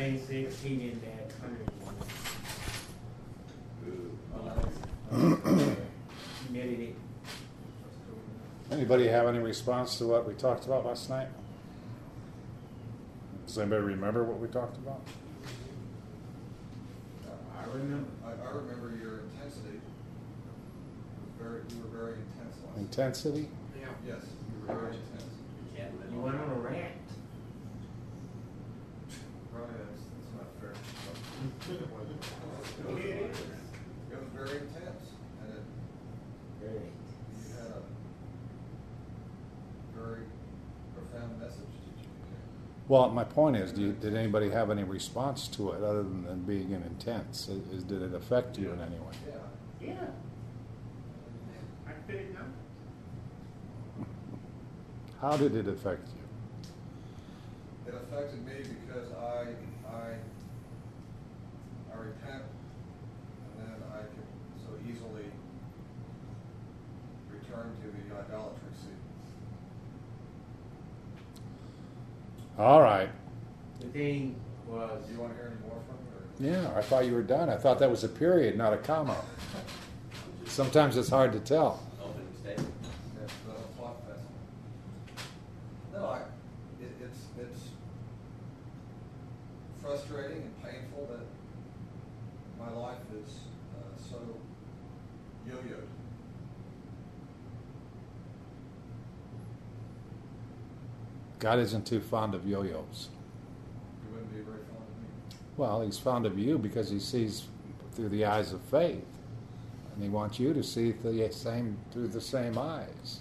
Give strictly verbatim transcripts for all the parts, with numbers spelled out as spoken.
ninety-six, he did that, hundred and one. Committed it. Anybody have any response to what we talked about last night? Does anybody remember what we talked about? I remember. I, I remember your intensity. Very, you were very intense last night. Intensity? Yeah. Yes, you were very intense. You went on a rant. Probably that's, that's not fair. It was, it was very intense, and it, Really? you had a very profound message that you conveyed. Well, my point is, do you, did anybody have any response to it other than, than being an intense? Is, is- did it affect you in any way? Yeah. Yeah. I couldn't know. How did it affect you? It affected me because I, I, I repent, and then I can so easily return to the idolatry seat. All right. The thing was, Do you want to hear any more from me? Or? Yeah, I thought you were done. I thought that was a period, not a comma. Sometimes it's hard to tell. Opening statement. Yes, the plot fest. No, I, it, it's, it's frustrating and painful that my life is uh, so yo-yoed. God isn't too fond of yo-yos. You wouldn't be very fond of me. Well, he's fond of you because he sees through the eyes of faith. And he wants you to see the same through the same eyes.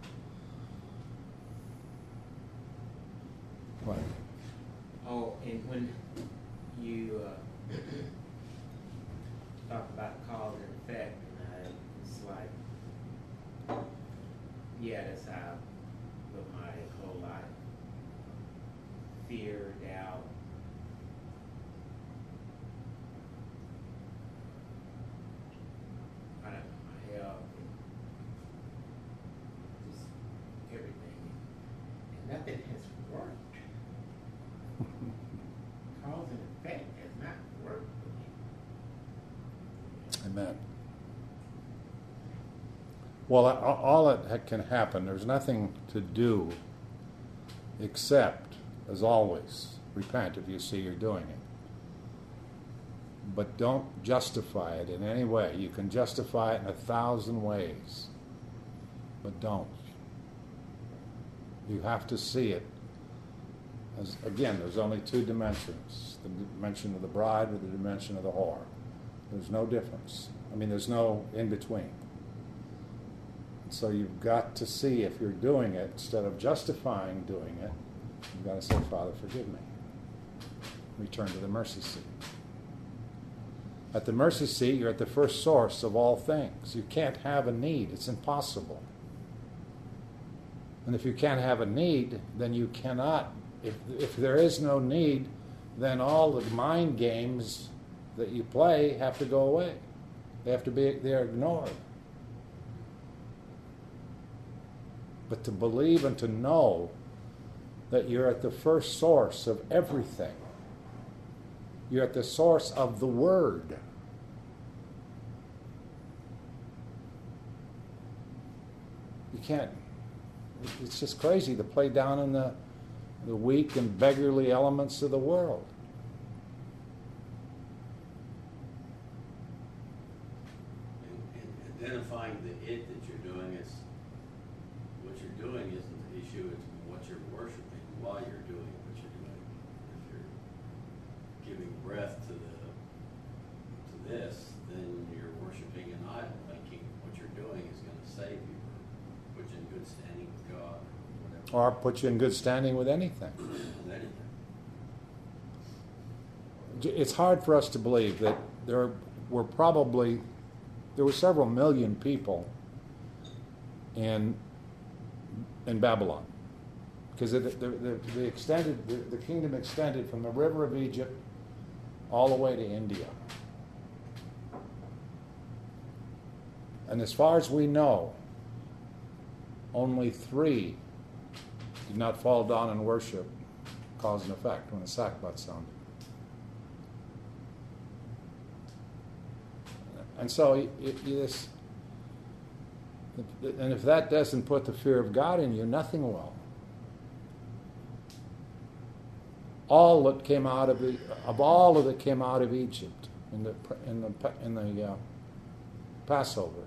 What? oh, and when you uh, talk about cause and effect, and uh, it's like, yeah, that's how I live my whole life. Fear, doubt. I don't know, my health, and just everything. And nothing has worked. Cause and effect has not worked for me. Amen. Well, a- all that can happen, there's nothing to do except, as always, repent if you see you're doing it. But don't justify it in any way. You can justify it in a thousand ways, but don't. You have to see it. As, again, there's only two dimensions, the dimension of the bride or the dimension of the whore. There's no difference. I mean, there's no in between. So you've got to see if you're doing it, instead of justifying doing it, you've got to say, Father, forgive me. Return to the mercy seat. At the mercy seat, you're at the first source of all things. You can't have a need. It's impossible. And if you can't have a need, then you cannot. If, if there is no need, then all the mind games that you play have to go away. They have to be, they're ignored. But to believe and to know that you're at the first source of everything. You're at the source of the Word. You can't, it's just crazy to play down in the, the weak and beggarly elements of the world. And, and identifying the it that you're doing is, what you're doing isn't the issue, it's what you're worshiping while you're doing what you're doing. If you're giving breath to the to this, then you're worshiping an idol, thinking what you're doing is going to save you or put you in good standing with God or whatever. Or put you in good standing with anything. With anything. It's hard for us to believe that there were probably, there were several million people in in Babylon, because the, the, the, the extended the, the kingdom extended from the river of Egypt all the way to India. And as far as we know, only three did not fall down and worship cause and effect when the sackbut sounded. And so, you, you this, and if that doesn't put the fear of God in you, nothing will. All that came out of the, of all of that came out of Egypt in the in the in the uh, Passover,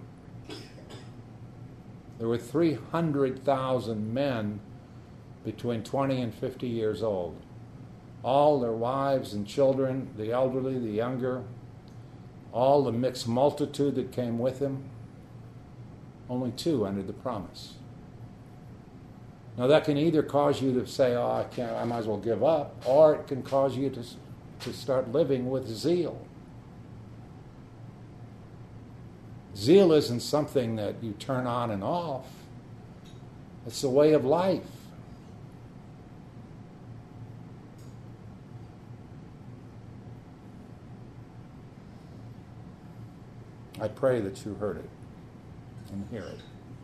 there were three hundred thousand men between twenty and fifty years old. All their wives and children, the elderly, the younger, all the mixed multitude that came with him. Only two entered the promise. Now that can either cause you to say, "Oh, I can't. I might as well give up," or it can cause you to to start living with zeal. Zeal isn't something that you turn on and off. It's a way of life. I pray that you heard it and hear it.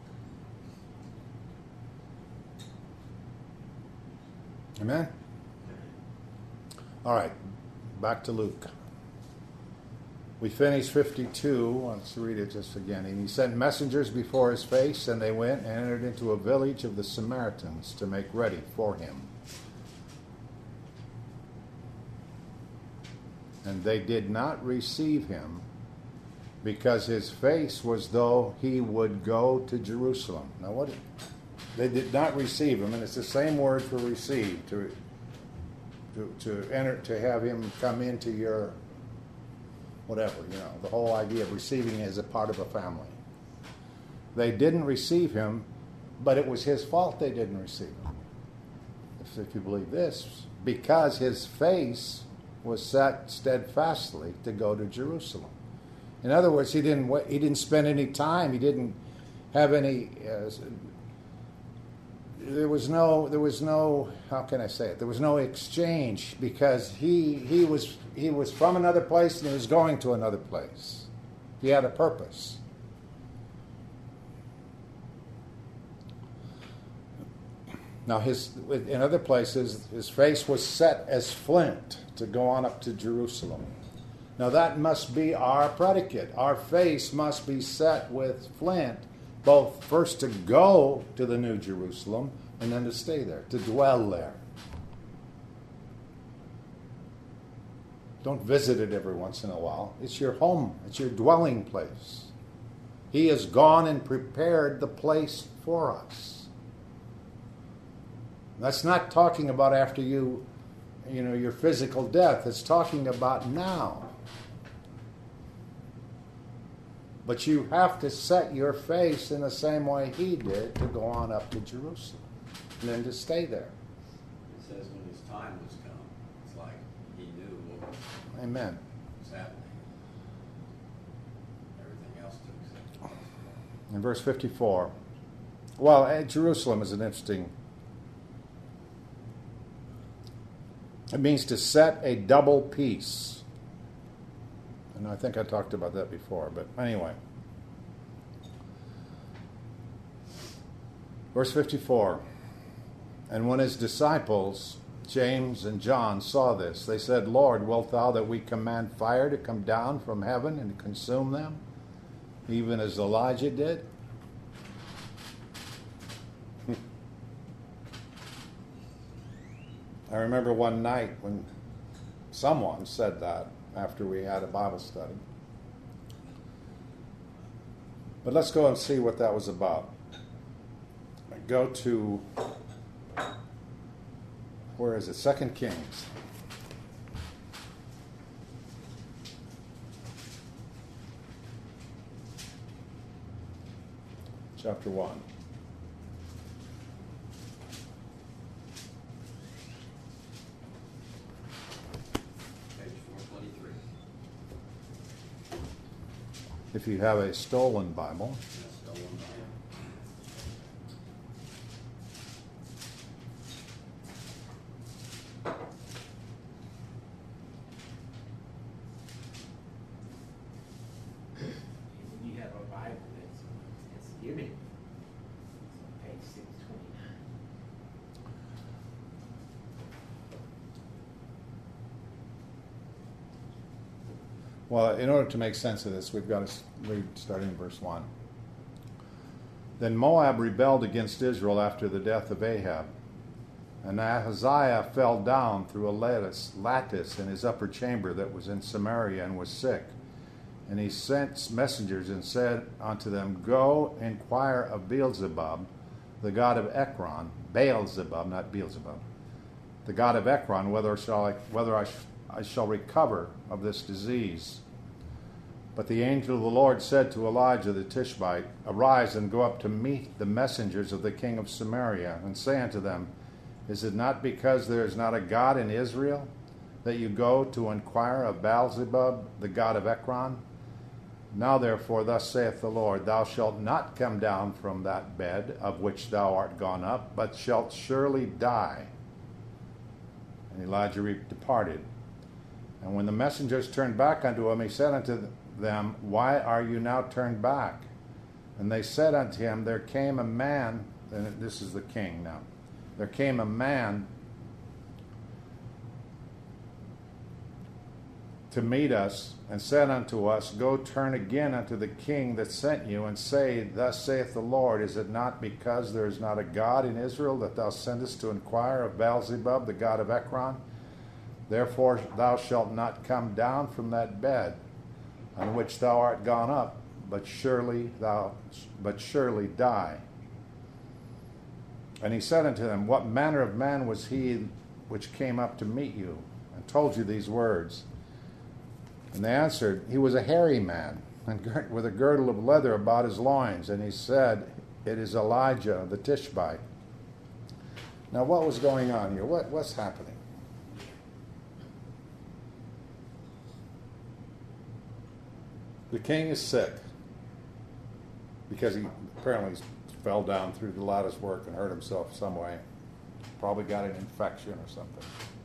Amen? All right, back to Luke. We finished fifty-two. Let's read it just again. And he sent messengers before his face, and they went and entered into a village of the Samaritans to make ready for him. And they did not receive him, because his face was though he would go to Jerusalem. Now what? They did not receive him, and it's the same word for receive, to to to enter, to have him come into your whatever, you know, the whole idea of receiving as a part of a family. They didn't receive him, but it was his fault they didn't receive him. If, if you believe this, because his face was set steadfastly to go to Jerusalem. In other words, he didn't he didn't spend any time. He didn't have any. Uh, there was no. There was no. How can I say it? There was no exchange, because he he was he was from another place and he was going to another place. He had a purpose. Now, his in other places, his face was set as flint to go on up to Jerusalem. Now that must be our predicate. Our face must be set with flint, both first to go to the New Jerusalem and then to stay there, to dwell there. Don't visit it every once in a while. It's your home. It's your dwelling place. He has gone and prepared the place for us. That's not talking about after you, you know, your physical death. It's talking about now. But you have to set your face in the same way he did to go on up to Jerusalem and then to stay there. It says when his time was come, it's like he knew what was Amen. happening. Everything else took place. In verse fifty-four, well, eh, Jerusalem is an interesting. It means to set a double piece. And I think I talked about that before, but anyway. Verse fifty-four. And when his disciples, James and John, saw this, they said, Lord, wilt thou that we command fire to come down from heaven and consume them, even as Elijah did? I remember one night when someone said that after we had a Bible study. But let's go and see what that was about. Go to, where is it? Second Kings. Chapter one. If you have a stolen Bible. When you have a Bible that's it's giving, it's on page six twenty-nine. Well, in order to make sense of this, we've got to read starting in verse one. Then Moab rebelled against Israel after the death of Ahab. And Ahaziah fell down through a lattice, lattice in his upper chamber that was in Samaria and was sick. And he sent messengers and said unto them, Go inquire of Beelzebub, the god of Ekron, Beelzebub, not Beelzebub, the god of Ekron, whether shall I, whether I, sh- I shall recover of this disease. But the angel of the Lord said to Elijah the Tishbite, Arise and go up to meet the messengers of the king of Samaria, and say unto them, Is it not because there is not a God in Israel that you go to inquire of Beelzebub, the god of Ekron? Now therefore, thus saith the Lord, Thou shalt not come down from that bed of which thou art gone up, but shalt surely die. And Elijah departed. And when the messengers turned back unto him, he said unto them, Why are you now turned back? And they said unto him, There came a man, and this is the king now, there came a man to meet us, and said unto us, Go turn again unto the king that sent you, and say, Thus saith the Lord, Is it not because there is not a God in Israel that thou sendest to inquire of Beelzebub, the god of Ekron? Therefore thou shalt not come down from that bed on which thou art gone up, but surely thou but surely die. And he said unto them, What manner of man was he which came up to meet you, and told you these words? And they answered, He was a hairy man, and girt with a girdle of leather about his loins. And he said, It is Elijah the Tishbite. Now what was going on here? What, what's happening? The king is sick because he apparently fell down through the lattice work and hurt himself some way. Probably got an infection or something.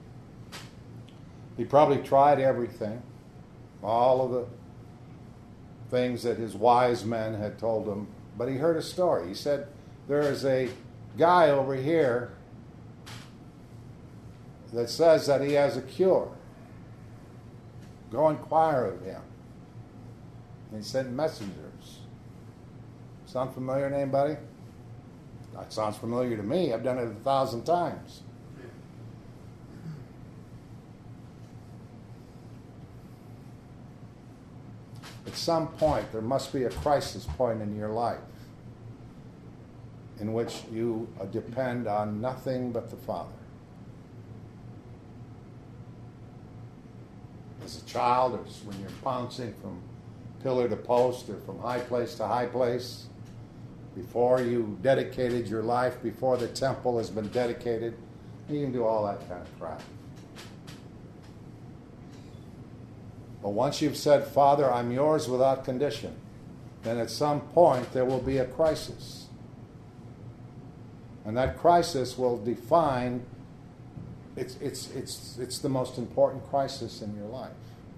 He probably tried everything, all of the things that his wise men had told him, but he heard a story. He said, there is a guy over here that says that he has a cure. Go inquire of him. And he sent messengers. Sound familiar to anybody? That sounds familiar to me. I've done it a thousand times. At some point, there must be a crisis point in your life in which you depend on nothing but the Father. As a child, or when you're bouncing from pillar to post or from high place to high place, before you dedicated your life, before the temple has been dedicated, you can do all that kind of crap. But once you've said, Father, I'm yours without condition, then at some point there will be a crisis. And that crisis will define, it's, it's, it's, it's the most important crisis in your life.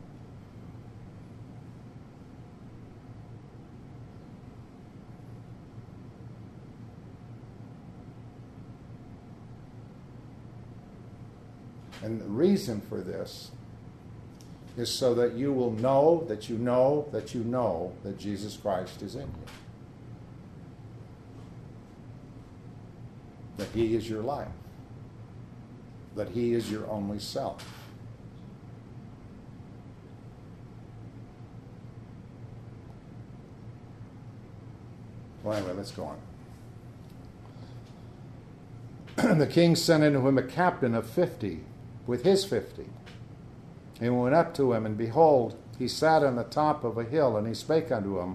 And the reason for this is so that you will know that you know that you know that Jesus Christ is in you. That He is your life. That He is your only self. Well, anyway, let's go on. The king sent unto him a captain of fifty, with his fifty. And he went up to him, and behold, he sat on the top of a hill, and he spake unto him,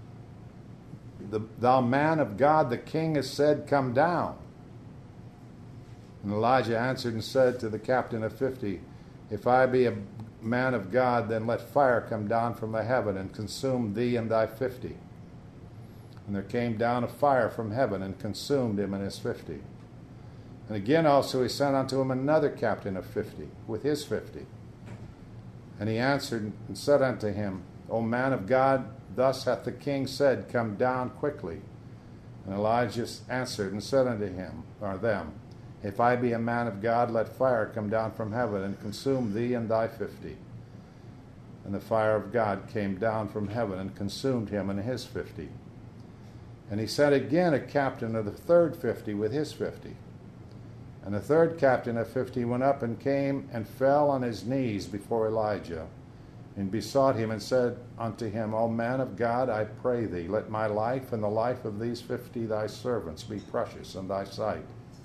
Thou man of God, the king has said, Come down. And Elijah answered and said to the captain of fifty, If I be a man of God, then let fire come down from the heaven and consume thee and thy fifty. And there came down a fire from heaven and consumed him and his fifty. And again also he sent unto him another captain of fifty, with his fifty. And he answered and said unto him, O man of God, thus hath the king said, Come down quickly. And Elijah answered and said unto him, or them, If I be a man of God, let fire come down from heaven and consume thee and thy fifty. And the fire of God came down from heaven and consumed him and his fifty. And he sent again a captain of the third fifty with his fifty. And the third captain of fifty went up and came and fell on his knees before Elijah, and besought him and said unto him, O man of God, I pray thee, let my life and the life of these fifty thy servants be precious in thy sight.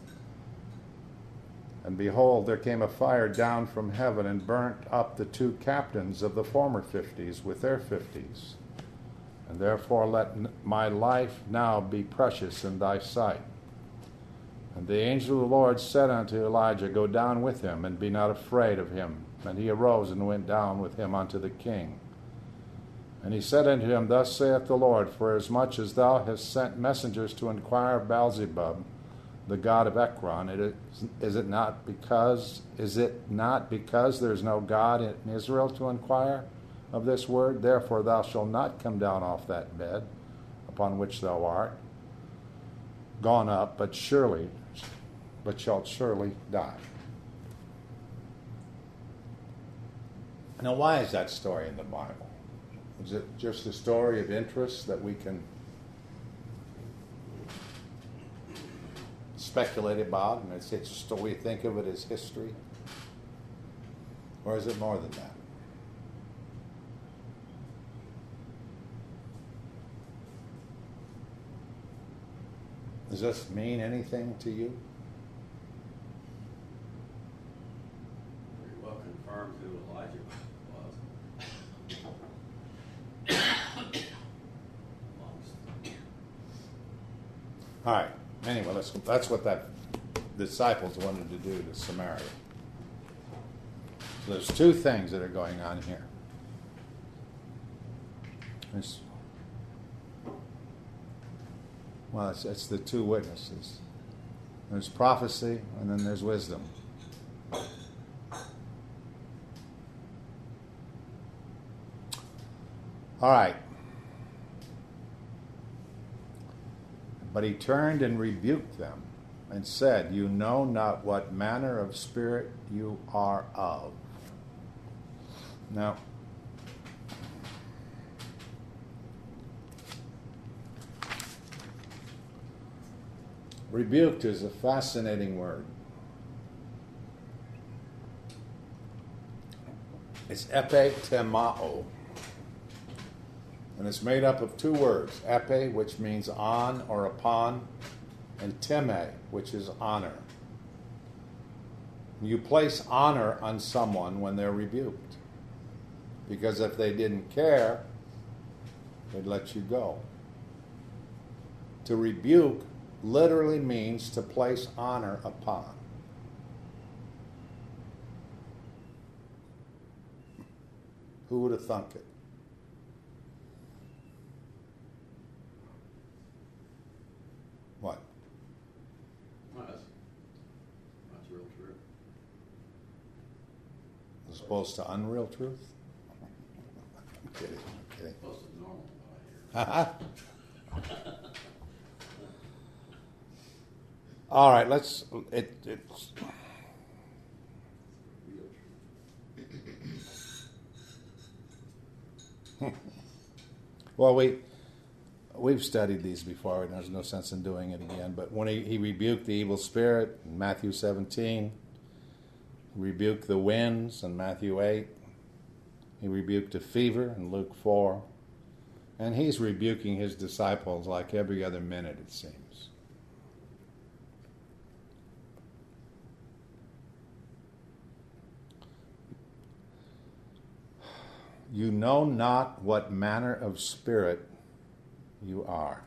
And behold, there came a fire down from heaven and burnt up the two captains of the former fifties with their fifties. And therefore let my life now be precious in thy sight. And the angel of the Lord said unto Elijah, Go down with him, and be not afraid of him. And he arose and went down with him unto the king. And he said unto him, Thus saith the Lord, Forasmuch as thou hast sent messengers to inquire of Beelzebub, the god of Ekron, it is, is it not because is it not because there is no God in Israel to inquire of this word? Therefore thou shalt not come down off that bed upon which thou art gone up, but surely, but shalt surely die. Now, why is that story in the Bible? Is it just a story of interest that we can speculate about, and it's, it's just we think of it as history? Or is it more than that? Does this mean anything to you? Very well confirmed who Elijah was. All right. Anyway, let's, that's what that disciples wanted to do to Samaria. So there's two things that are going on here. There's, well, it's, it's the two witnesses. There's prophecy, and then there's wisdom. All right. But he turned and rebuked them and said, You know not what manner of spirit you are of. Now, rebuked is a fascinating word. It's epitemao. And it's made up of two words, epi, which means on or upon, and time, which is honor. You place honor on someone when they're rebuked, because if they didn't care, they'd let you go. To rebuke literally means to place honor upon. Who would have thunk it? What? Well, that's, that's real true. As opposed to unreal truth? I'm kidding, I'm kidding. Close to normal, what I hear. All right, let's, it, it's, well, we, we've studied these before, and there's no sense in doing it again, but when he, he rebuked the evil spirit in Matthew seventeen, he rebuked the winds in Matthew eight, he rebuked a fever in Luke four, and he's rebuking his disciples like every other minute, it seems. You know not what manner of spirit you are.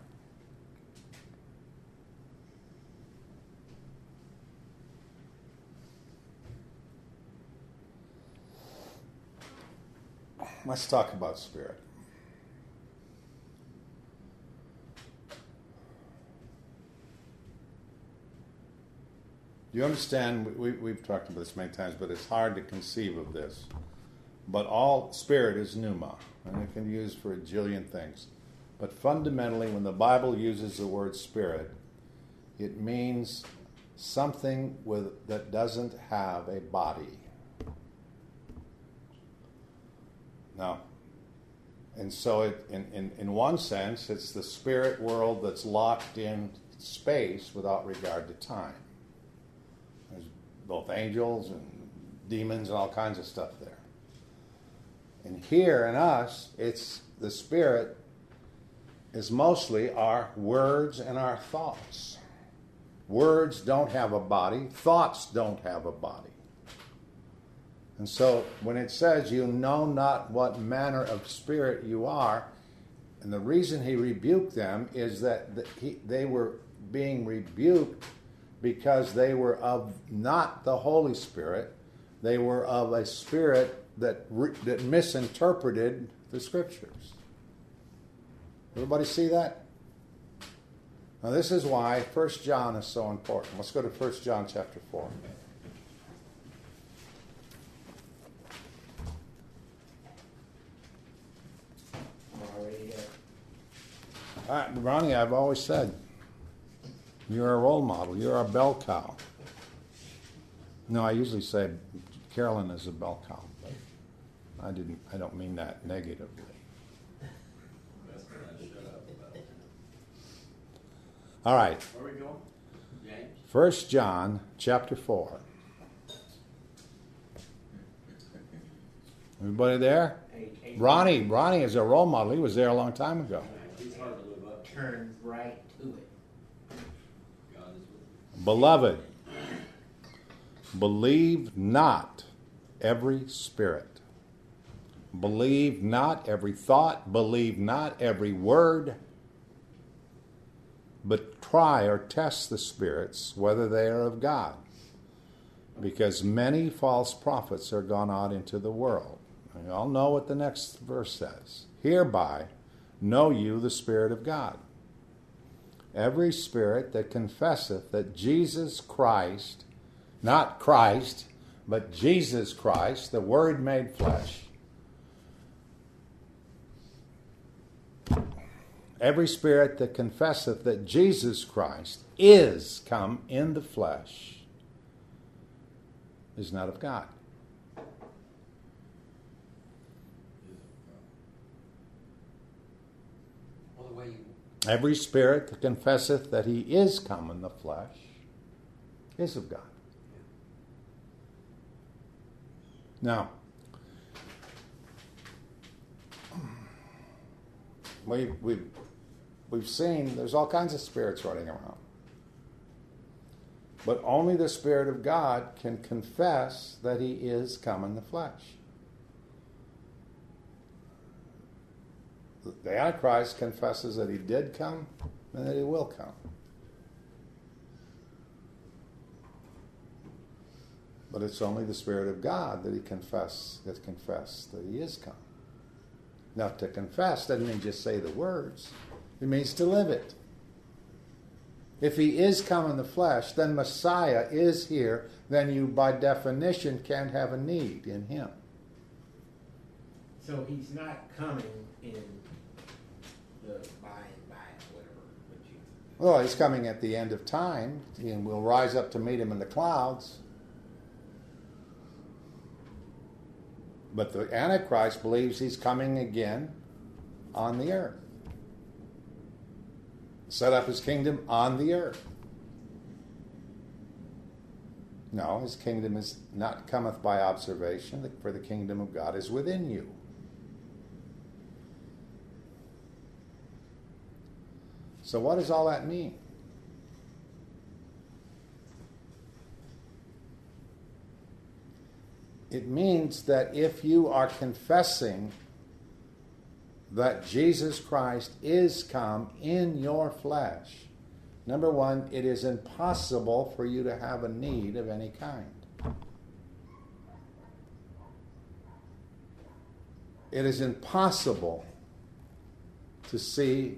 Let's talk about spirit. You understand, we, we've talked about this many times, but it's hard to conceive of this. But all spirit is pneuma, and it can be used for a jillion things. But fundamentally, when the Bible uses the word spirit, it means something with, that doesn't have a body. No. And so, it, in, in, in one sense, it's the spirit world that's locked in space without regard to time. There's both angels and demons and all kinds of stuff there. And here in us, it's the spirit is mostly our words and our thoughts. Words don't have a body. Thoughts don't have a body. And so when it says you know not what manner of spirit you are, and the reason he rebuked them is that the, he, they were being rebuked because they were of not the Holy Spirit. They were of a spirit that, re, that misinterpreted the Scriptures. Everybody see that? Now this is why First John is so important. Let's go to First John chapter four. Already, uh, Uh, Ronnie, I've always said, you're a role model. You're a bell cow. No, I usually say Carolyn is a bell cow, but I didn't. I don't mean that negatively. Best I shut up about it. All right, Where are we going? James? First John chapter four. Everybody there? eight- eight- Ronnie, Ronnie is a role model. He was there a long time ago. He's hard to live up to. Turns right to it. God is with you. Beloved, believe not every spirit. Believe not every thought. Believe not every word. But try or test the spirits, whether they are of God. Because many false prophets are gone out into the world. And you all know what the next verse says. Hereby know you the Spirit of God. Every spirit that confesseth that Jesus Christ, not Christ, but Jesus Christ, the Word made flesh. Every spirit that confesseth that Jesus Christ is come in the flesh is not of God. Well, the way you, Every spirit that confesseth that he is come in the flesh is of God. Now, we, we, we've seen there's all kinds of spirits running around. But only the Spirit of God can confess that he is come in the flesh. The Antichrist confesses that he did come and that he will come. But it's only the Spirit of God that he confess, that confess that he is come. Now, to confess doesn't mean just say the words. It means to live it. If he is come in the flesh, then Messiah is here. Then you, by definition, can't have a need in him. So he's not coming in the by and by, whatever. But you, Well, he's coming at the end of time, and we'll rise up to meet him in the clouds. But the Antichrist believes he's coming again on the earth. Set up his kingdom on the earth. No, his kingdom is not cometh by observation, for the kingdom of God is within you. So what does all that mean? It means that if you are confessing that Jesus Christ is come in your flesh, number one, it is impossible for you to have a need of any kind. It is impossible to see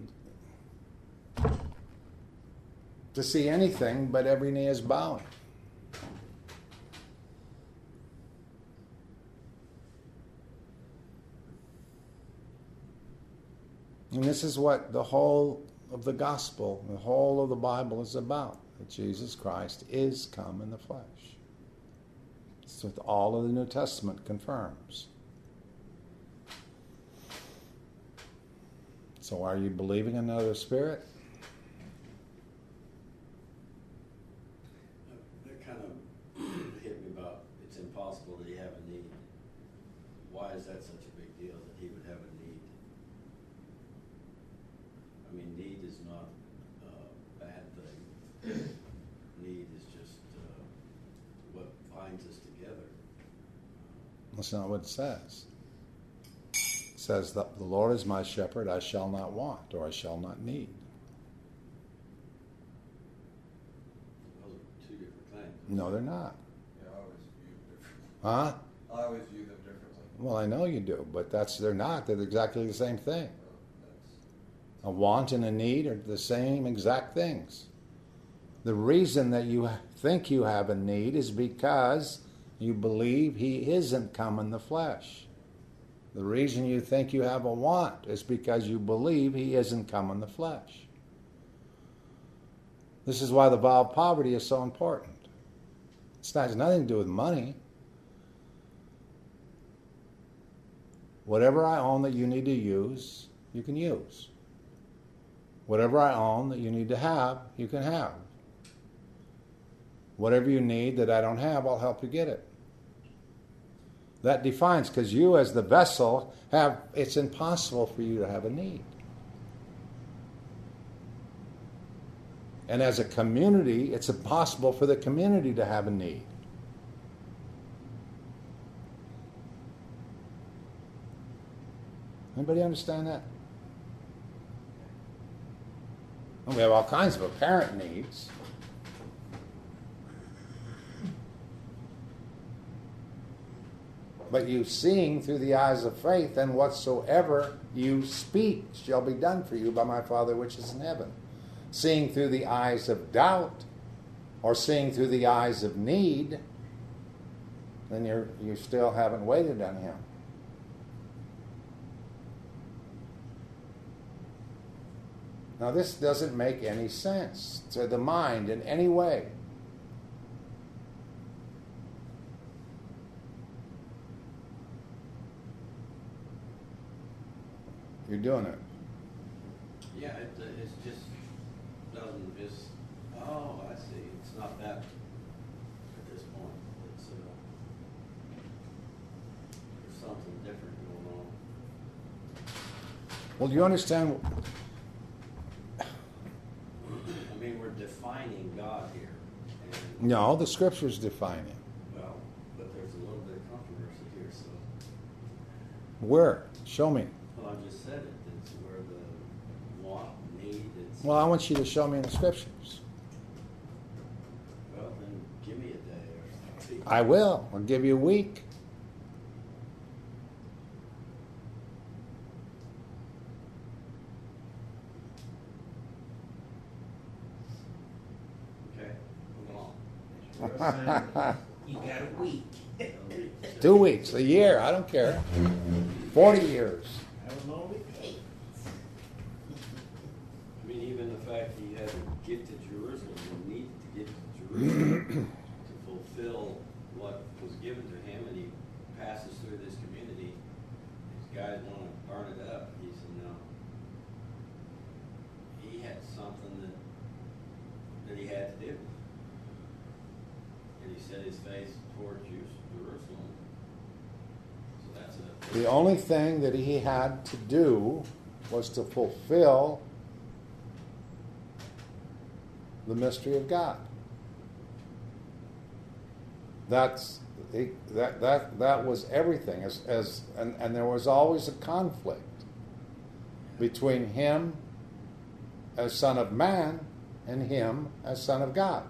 to see anything but every knee is bowing. And this is what the whole of the gospel, the whole of the Bible is about. That Jesus Christ is come in the flesh. It's what all of the New Testament confirms. So are you believing in another spirit? That kind of hit me about, it's impossible that he have a need. Why is that such a big deal that he would have a need? I mean, need is not a bad thing. Need is just uh, what binds us together. That's not what it says. It says that the Lord is my shepherd, I shall not want, or I shall not need. Those are two different things. No, they're not. Yeah, I always view it differently. Huh? I always view them differently. Well, I know you do, but that's they're not. They're exactly the same thing. So that's, A want and a need are the same exact things. The reason that you think you have a need is because you believe he isn't come in the flesh. The reason you think you have a want is because you believe he isn't come in the flesh. This is why the vow of poverty is so important. It's not, it has nothing to do with money. Whatever I own that you need to use, you can use. Whatever I own that you need to have, you can have. Whatever you need that I don't have, I'll help you get it. That defines, because you as the vessel have, it's impossible for you to have a need. And as a community, it's impossible for the community to have a need. Anybody understand that? And we have all kinds of apparent needs. But you seeing through the eyes of faith, and whatsoever you speak shall be done for you by my Father which is in heaven. Seeing through the eyes of doubt, or seeing through the eyes of need, then you're, you still haven't waited on him. Now this doesn't make any sense to the mind in any way. You're doing it. Yeah, it, uh, it's just, doesn't just, oh, I see, it's not that at this point. It's, uh, there's something different going on. Well, do you understand? I mean, we're defining God here. And, No, the scriptures define him. well, but there's a little bit of controversy here, so. Where? Show me. Well, I just said it, it's where the want, need, it's. Well, I want you to show me in the scriptures. Well, then give me a day or something. I will. I'll give you a week. Okay, move on. You got a week. Two weeks, a year, I don't care. Forty years. I don't know it takes. I mean, even the fact that you had to get to Jerusalem, you needed to get to Jerusalem to fulfill what was given to him, and he passes through this community. These guys want to burn it up. He said, no. He had something that that he had to do. And he set his face toward Jerusalem. So that's a... The only thing that he had to do was to fulfill the mystery of God. That's that that that was everything. As as and, and there was always a conflict between him as Son of Man and him as Son of God.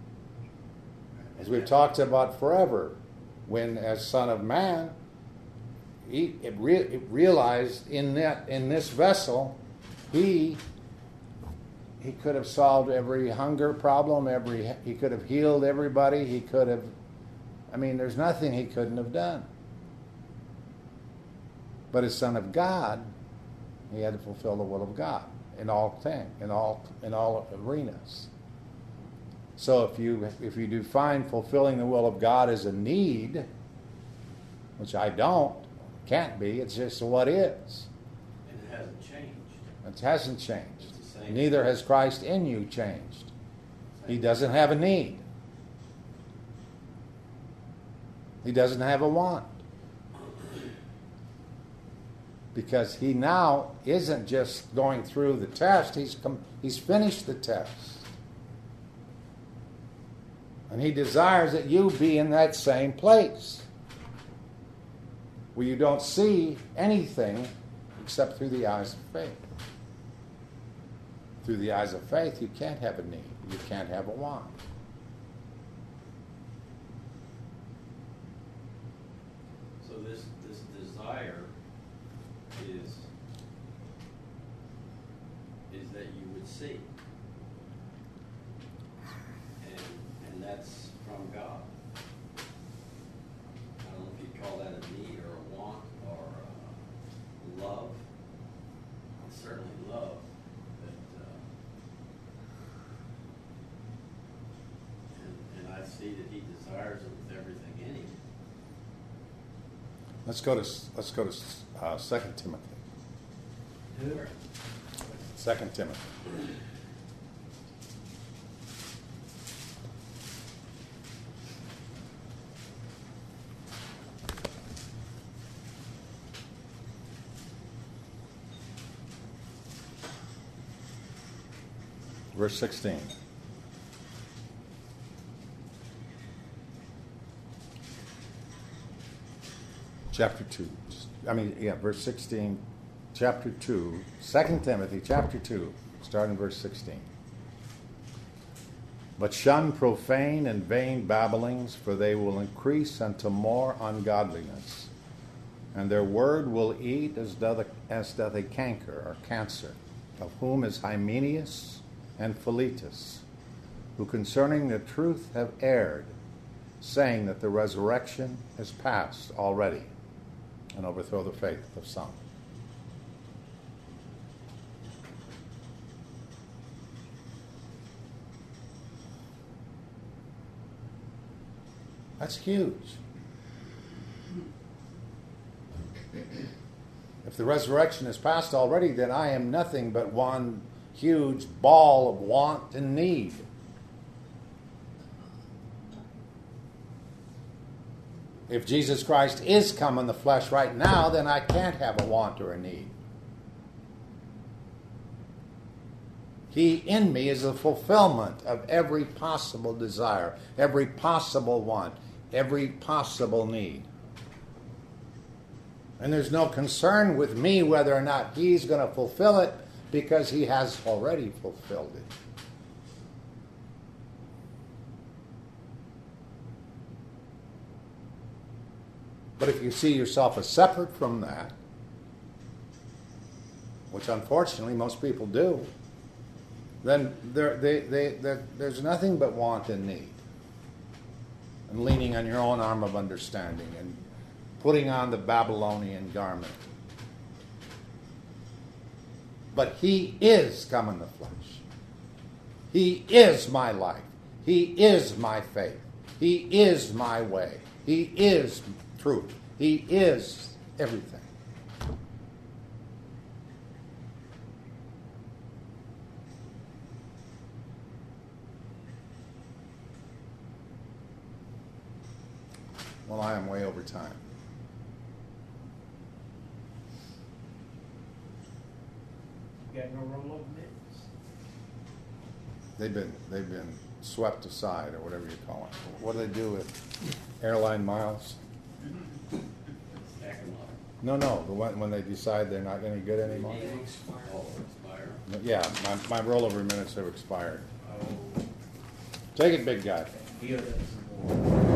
As we've talked about forever, when as Son of Man, he it re, it realized in that in this vessel, he he could have solved every hunger problem, every he could have healed everybody, he could have. I mean, there's nothing he couldn't have done. But as Son of God, he had to fulfill the will of God in all things, in all in all arenas. So if you if you define fulfilling the will of God as a need, which I don't, can't be, it's just what is. And it hasn't changed. It hasn't changed. It's the same. Neither has Christ in you changed. He doesn't have a need. He doesn't have a want. Because he now isn't just going through the test, he's, com- he's finished the test. And he desires that you be in that same place, where you don't see anything except through the eyes of faith. Through the eyes of faith, you can't have a need. You can't have a want. So this, this desire is, is that you would see. And, and that's from God. I don't know if you'd call that a need or a want or uh love. It's certainly love. But, uh, and, and I see that he desires it with everything in him. Let's go to let's go to uh, Second Timothy. Who? Second Timothy. Verse sixteen. Chapter two. I mean, yeah, verse sixteen, chapter two, Second Timothy, chapter two, starting verse sixteen. But shun profane and vain babblings, for they will increase unto more ungodliness. And their word will eat as doth a, as doth a canker or cancer, of whom is Hymenaeus and Philetus, who concerning the truth have erred, saying that the resurrection is past already, and overthrow the faith of some. That's huge. If the resurrection is past already, then I am nothing but one huge ball of want and need. If Jesus Christ is come in the flesh right now, then I can't have a want or a need. He in me is the fulfillment of every possible desire, every possible want, every possible need. And there's no concern with me whether or not he's going to fulfill it, because he has already fulfilled it. But if you see yourself as separate from that, which unfortunately most people do, then there, they, they, they, there's nothing but want and need. And leaning on your own arm of understanding and putting on the Babylonian garment. But he is come in the flesh. He is my life. He is my faith. He is my way. He is truth. He is everything. Well, I am way over time. You got no rollover minutes? They've been they've been swept aside, or whatever you call it. What do they do with airline miles? Stack them up. No, no. The one when they decide they're not any good anymore. Oh, expire. Yeah, my, my rollover minutes have expired. Oh, Take it, big guy. he does some more.